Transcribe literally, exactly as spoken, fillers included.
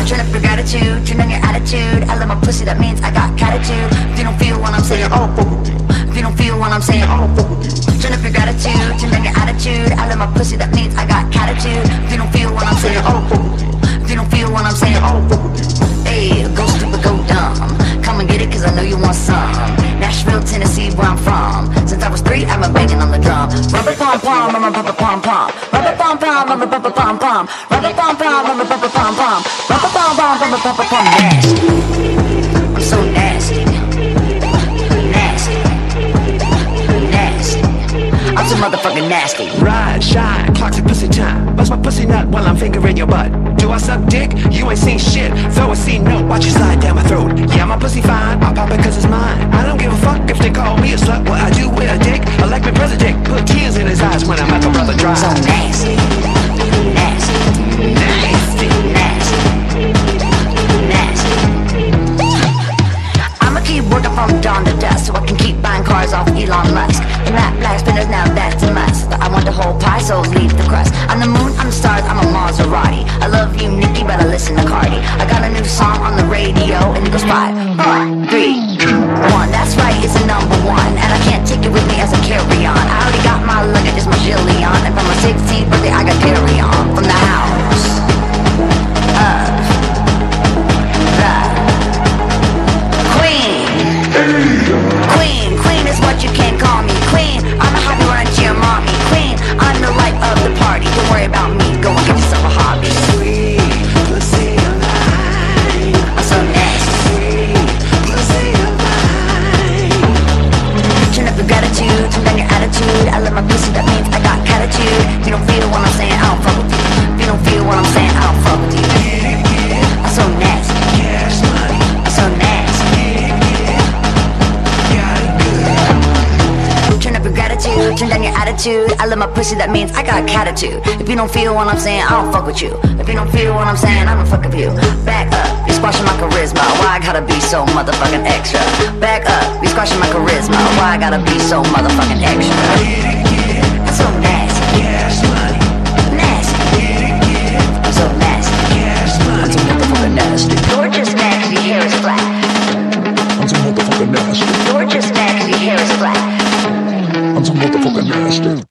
Turn up your gratitude, turn on your attitude. I love my pussy, that means I got catitude. If you don't feel what I'm saying, I don't fuck with you. If you don't feel what I'm saying, I don't fuck with you. Turn up your gratitude, turn on your attitude. I love my pussy, that means I got catitude. If you don't feel what I'm saying, I don't fuck with you. If you don't feel what I'm saying, I don't fuck with you. Hey, go stupid, go dumb. Come and get it, cause I know you want some. Nashville, Tennessee, where I'm from. Since I was three, I've been banging on the drum. Rubber pom pom, rubber pom pom pom. Rubber pom pom, rubber pom pom pom. Rubber pom pom, rubber pom pom pom. Rubber pom pom, rubber pom pom. Nasty. I'm so nasty. Nasty. Nasty. I'm so motherfucking nasty. Ride, shine, clocks and pussy time. Bust my pussy nut while I'm fingering your butt. Do I suck dick? You ain't seen shit. Throw a C note, watch you slide down my throat. Yeah, my pussy fine, I'll pop it cause it's mine. I don't give a fuck if they call me a slut. What I do with a dick, I like my president. Put tears in his eyes when I make a brother dry. So nasty. Nasty. Nasty. Nasty. Nasty. I'ma keep working from dawn to dusk so I can keep buying cars off Elon Musk. The map black spinners, now that's a must. I want the whole pie, so leave the crust. On the moon, on the stars, I'm a Maserati. I love you, Nicki, but I listen to Cardi. I got a new song on the radio, and it goes five, four, three, two, one. That's right, it's a number one, and I can't take it with me as a carry-on. I already got my luggage, it's my Jillian, and for my sixteenth birthday, I got carry-on from the house of the Queen. Queen, Queen is what you can call me. Queen, I'ma have you run to your mommy. Queen, I'm the life of the party. Don't worry about me, go and get yourself a hobby. Sweet pussy alive. I'm so nasty. Sweet pussy alive. Turn up your gratitude, turn down your attitude. I love my pussy, that means I got catitude. If you don't feel what I'm saying, I don't fuck with you. If you don't feel what I'm saying, I don't fuck with you. I'm so nasty. Cash money. I'm so nasty. Got it good. Turn up your gratitude, turn down your attitude. I love my pussy, that means I got catitude. If you don't feel what I'm saying, I don't fuck with you. If you don't feel what I'm saying, I don't fuck with you. Back up, you're squashing my charisma. Why I gotta be so motherfucking extra? Back up, you're squashing my charisma. Why I gotta be so motherfucking extra?